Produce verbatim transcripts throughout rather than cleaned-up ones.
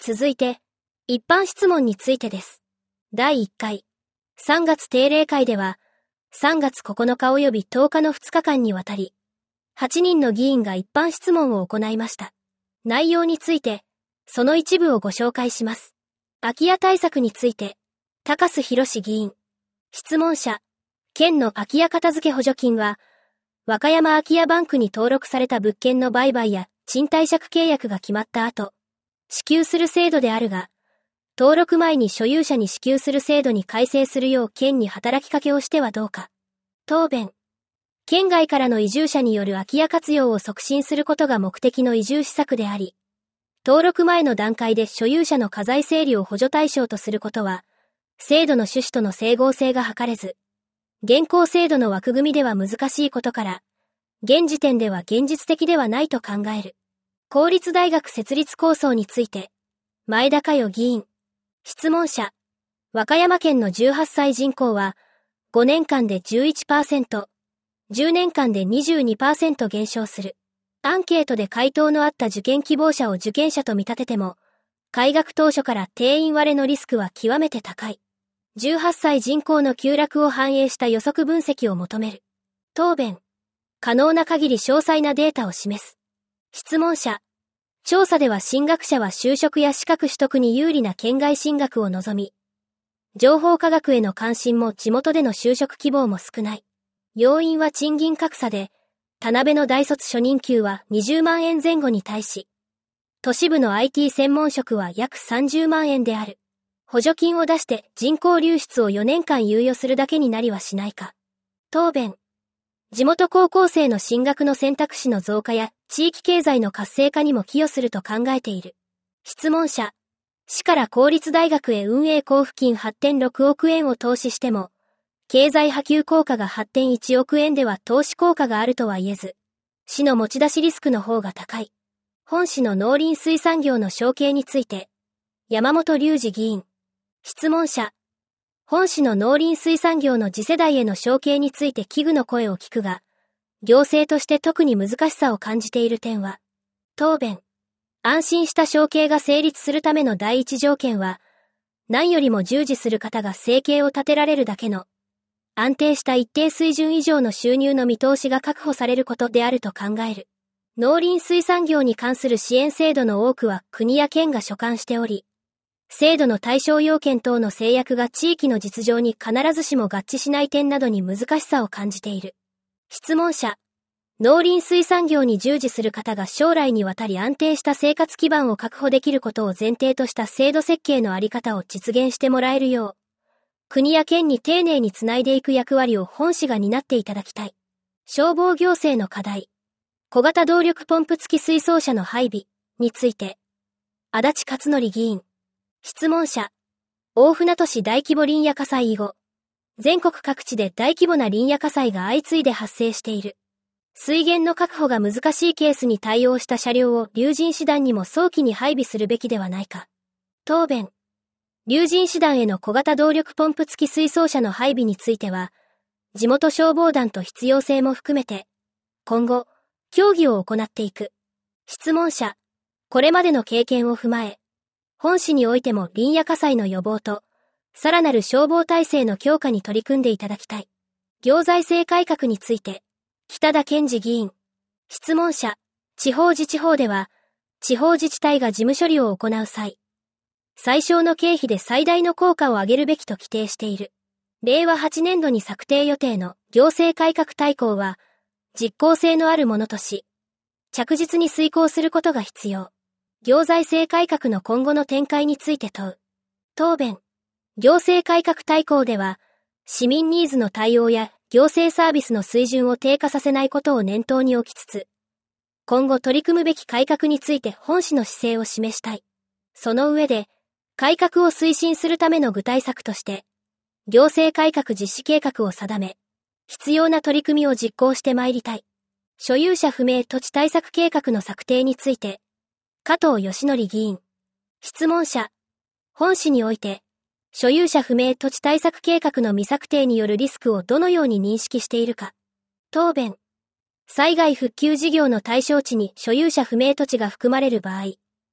続いて、一般質問についてです。だいいっかい、さんがつ定例会では、さんがつここのか及びとおかのふつかかんにわたり、はちにんの議員が一般質問を行いました。内容について、その一部をご紹介します。空き家対策について、高須博議員。質問者、県の空き家片付け補助金は、和歌山空き家バンクに登録された物件の売買や賃貸借契約が決まった後、支給する制度であるが、登録前に所有者に支給する制度に改正するよう県に働きかけをしてはどうか。答弁。県外からの移住者による空き家活用を促進することが目的の移住施策であり、登録前の段階で所有者の家財整理を補助対象とすることは、制度の趣旨との整合性が図れず、現行制度の枠組みでは難しいことから、現時点では現実的ではないと考える。公立大学設立構想について、前田佳代議員。質問者、和歌山県のじゅうはっさい人口は、ごねんかんで じゅういちパーセント、じゅうねんかんで にじゅうにパーセント 減少する。アンケートで回答のあった受験希望者を受験者と見立てても、開学当初から定員割れのリスクは極めて高い。じゅうはっさい人口の急落を反映した予測分析を求める。答弁。可能な限り詳細なデータを示す。質問者。調査では進学者は就職や資格取得に有利な県外進学を望み、情報科学への関心も地元での就職希望も少ない。要因は賃金格差で、田辺の大卒初任給はにじゅうまんえんぜん後に対し、都市部の アイティー 専門職は約さんじゅうまんえんである。補助金を出して人口流出をよねんかん猶予するだけになりはしないか。答弁。地元高校生の進学の選択肢の増加や地域経済の活性化にも寄与すると考えている。質問者。市から公立大学へ運営交付金 はってんろくおくえんを投資しても、経済波及効果が はってんいちおくえんでは投資効果があるとは言えず、市の持ち出しリスクの方が高い。本市の農林水産業の承継について、山本隆二議員。質問者。本市の農林水産業の次世代への承継について危惧の声を聞くが、行政として特に難しさを感じている点は、答弁。安心した承継が成立するための第一条件は、何よりも従事する方が生計を立てられるだけの、安定した一定水準以上の収入の見通しが確保されることであると考える。農林水産業に関する支援制度の多くは国や県が所管しており、制度の対象要件等の制約が地域の実情に必ずしも合致しない点などに難しさを感じている。質問者。農林水産業に従事する方が将来にわたり安定した生活基盤を確保できることを前提とした制度設計のあり方を実現してもらえるよう、国や県に丁寧につないでいく役割を本市が担っていただきたい。消防行政の課題。小型動力ポンプ付き水槽車の配備について、足立勝則議員。質問者。大船渡市大規模林野火災以後、全国各地で大規模な林野火災が相次いで発生している。水源の確保が難しいケースに対応した車両を竜神師団にも早期に配備するべきではないか。答弁。竜神師団への小型動力ポンプ付き水槽車の配備については、地元消防団と必要性も含めて、今後、協議を行っていく。質問者。これまでの経験を踏まえ、本市においても林野火災の予防と、さらなる消防体制の強化に取り組んでいただきたい。行財政改革について、北田健二議員。質問者。地方自治法では、地方自治体が事務処理を行う際、最小の経費で最大の効果を上げるべきと規定している。れいわはちねんどに策定予定の行政改革大綱は、実効性のあるものとし、着実に遂行することが必要。行財政改革の今後の展開について問う。答弁。行政改革大綱では、市民ニーズの対応や行政サービスの水準を低下させないことを念頭に置きつつ、今後取り組むべき改革について本市の姿勢を示したい。その上で、改革を推進するための具体策として、行政改革実施計画を定め、必要な取り組みを実行してまいりたい。所有者不明土地対策計画の策定について、加藤義則議員。質問者。本市において、所有者不明土地対策計画の未策定によるリスクをどのように認識しているか。答弁。災害復旧事業の対象地に所有者不明土地が含まれる場合、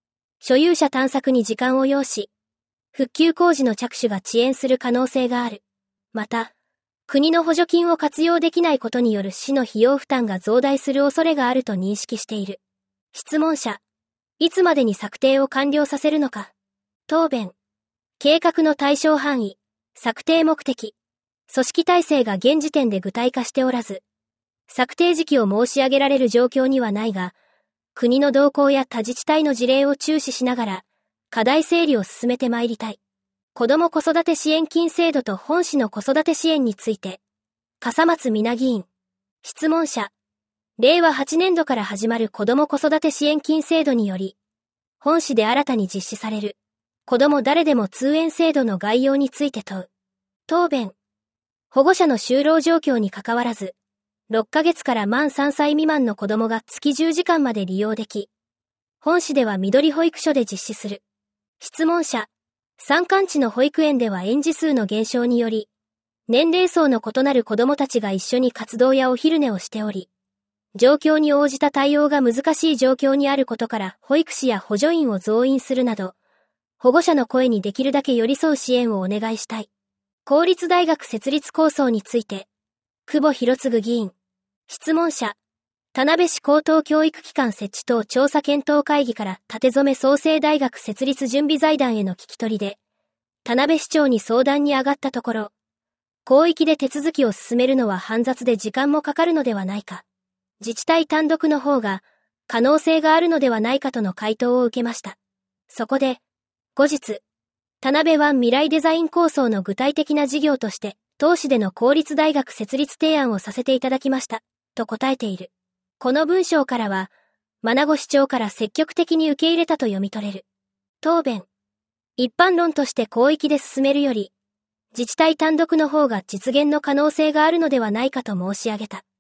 所有者探索に時間を要し、復旧工事の着手が遅延する可能性がある。また、国の補助金を活用できないことによる市の費用負担が増大する恐れがあると認識している。質問者、いつまでに策定を完了させるのか。答弁、計画の対象範囲、策定目的、組織体制が現時点で具体化しておらず、策定時期を申し上げられる状況にはないが、国の動向や他自治体の事例を注視しながら、課題整理を進めてまいりたい。子ども子育て支援金制度と本市の子育て支援について、笠松美奈議員。質問者、れいわはちねんどから始まる子ども子育て支援金制度により、本市で新たに実施される、子ども誰でも通園制度の概要について問う。答弁、保護者の就労状況にかかわらず、ろっかげつから満さんさい未満の子どもが月じゅうじかんまで利用でき、本市では緑保育所で実施する。質問者、山間地の保育園では園児数の減少により、年齢層の異なる子どもたちが一緒に活動やお昼寝をしており、状況に応じた対応が難しい状況にあることから保育士や補助員を増員するなど、保護者の声にできるだけ寄り添う支援をお願いしたい。公立大学設立構想について、久保博次議員。質問者、田辺市高等教育機関設置等調査検討会議から立染創成大学設立準備財団への聞き取りで、田辺市長に相談に上がったところ、広域で手続きを進めるのは煩雑で時間もかかるのではないか。自治体単独の方が可能性があるのではないかとの回答を受けました。そこで、後日、田辺湾未来デザイン構想の具体的な事業として、当市での公立大学設立提案をさせていただきました、と答えている。この文章からは、真名護市長から積極的に受け入れたと読み取れる。答弁。一般論として広域で進めるより、自治体単独の方が実現の可能性があるのではないかと申し上げた。